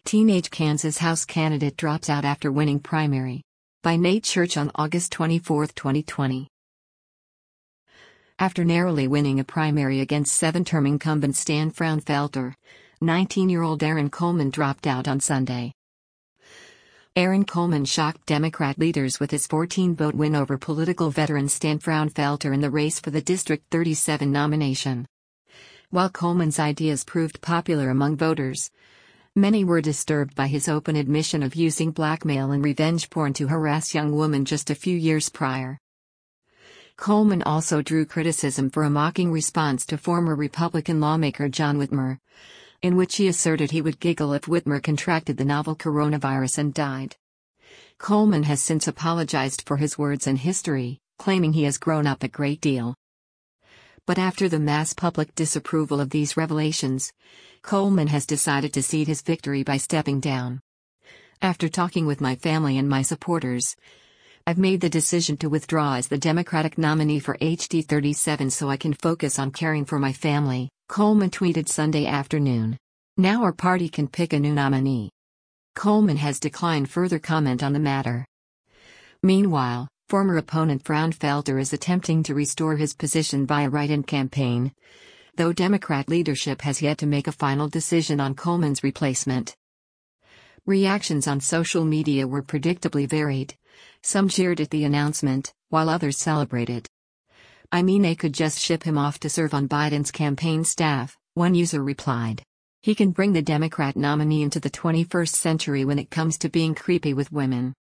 Teenage Kansas House candidate drops out after winning primary. By Nate Church on August 24, 2020. After narrowly winning a primary against seven-term incumbent Stan Fraunfelter, 19-year-old Aaron Coleman dropped out on Sunday. Aaron Coleman shocked Democrat leaders with his 14-vote win over political veteran Stan Fraunfelter in the race for the District 37 nomination. While Coleman's ideas proved popular among voters, many were disturbed by his open admission of using blackmail and revenge porn to harass young women just a few years prior. Coleman also drew criticism for a mocking response to former Republican lawmaker John Whitmer, in which he asserted he would giggle if Whitmer contracted the novel coronavirus and died. Coleman has since apologized for his words and history, claiming he has grown up a great deal. But after the mass public disapproval of these revelations, Coleman has decided to cede his victory by stepping down. After talking with my family and my supporters, I've made the decision to withdraw as the Democratic nominee for HD 37 so I can focus on caring for my family, Coleman tweeted Sunday afternoon. Now our party can pick a new nominee. Coleman has declined further comment on the matter. Meanwhile, former opponent Fraunfelter is attempting to restore his position via write-in campaign, though Democrat leadership has yet to make a final decision on Coleman's replacement. Reactions on social media were predictably varied. Some jeered at the announcement, while others celebrated. "I mean, they could just ship him off to serve on Biden's campaign staff," one user replied. "He can bring the Democrat nominee into the 21st century when it comes to being creepy with women."